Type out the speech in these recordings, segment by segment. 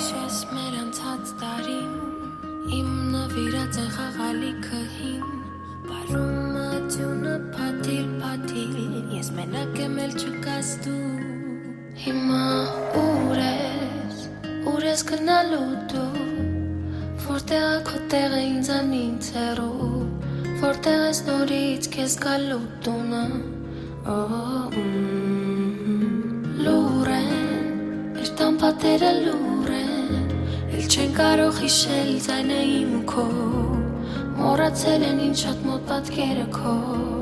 Հիշես մեր անցած տարին Իմ նվիրած է խաղալիքը հին Բարում ատյունը պատիլ Ես մենակ եմ էլ չկաս դու Հիմա ուր ես գնալու դու Որտեղ է քո տեղը ինձանից հեռու Որտեղ ես նորից քեզ գալու տունը Լուր են, մեր տամպատերը լուր են Էլ չեն կարող հիշել ձայնը իմ ու քո Մոռացել են ինչ շատ մոտ պատկերը քո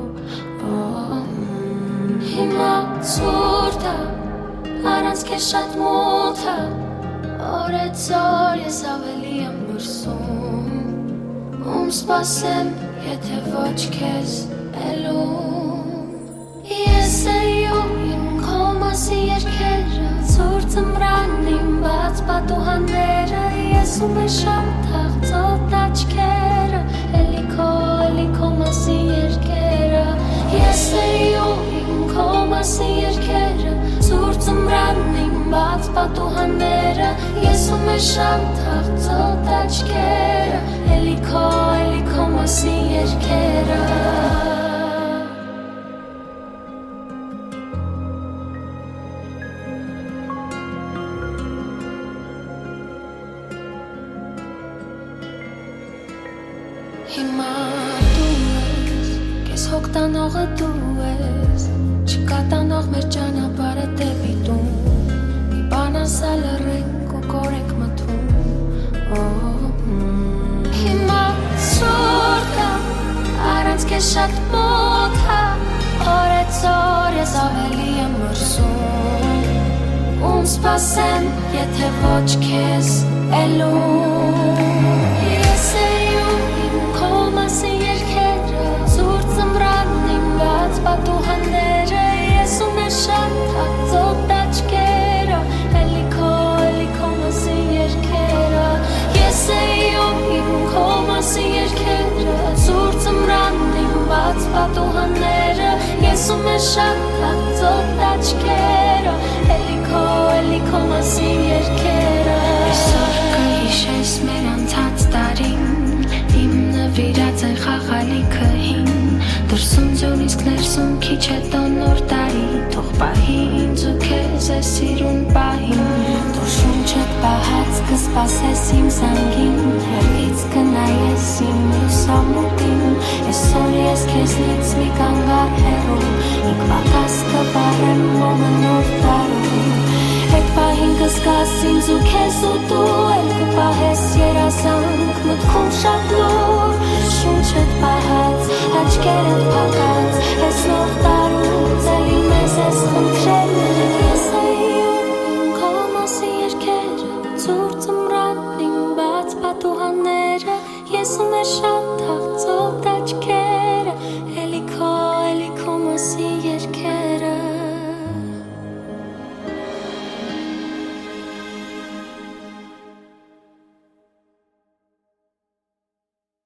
Հիմա ցուրտ է, առանց քեզ շատ մոտ է Օրեցօր ես ավելի եմ մրսում Ում սպասեմ, եթե ոչ քեզ էլում Ես էյու իմ քո մասի երկերը Ցուրտ ձմռան իմ բաց պատուհանները Ես ում է շամ թաղծոտ աչքերը Էլի քո մասի երկերը Ես էյու իմ քո մասի երկերը Ցուրտ ձմռան իմ բաց պատուհանները Ես ում է շամ թաղծոտ աչքերը Էլի քո մասի երկերը Հիմա դու ես, կես հոգ տանողը դու ես Չկա տանող մեր ճանապարհը դեպի տուն Մի բան ասալ ըրենք ու կորեք մթում Հիմա ցուրտ է, առանց քեզ շատ մոտ է Օրեցօր ես ավելի եմ մրսում Ում սպասեմ, եթե ոչ քեզ էլում Ես էյու Քո մասի երկերը Ցուրտ ձմռան իմ բաց պատուհանները Ես ում է շատ թաղծոտ աչքերը Էլի քո մասի երկերը Ես էյու իմ քո մասի երկերը Ցուրտ ձմռան իմ բաց պատուհանները Ես ում է շատ թաղծոտ աչքերը Էլի քո մասի երկերը Այսօր կհիշես մեր անցած տարին Իմ նվիրած են խաղալիքը հին Դրսում ձյուն իսկ ներսում քիչ հետո նոր տարի Թող պահի ինձ ու քեզ է սիրուն պահին Թող շունչդ պահած կսպասես իմ զանգին Հեռվից կնայես իմ լուսամուտին Այսօր ես քեզնից մի կանգար հեռու Ինք պակաս կվարեմ մոմը նոր տարում Այդ պահին կզգաս ինձ ու քեզ ու դու Էլ կպահես երազանք մտքում շատ լուր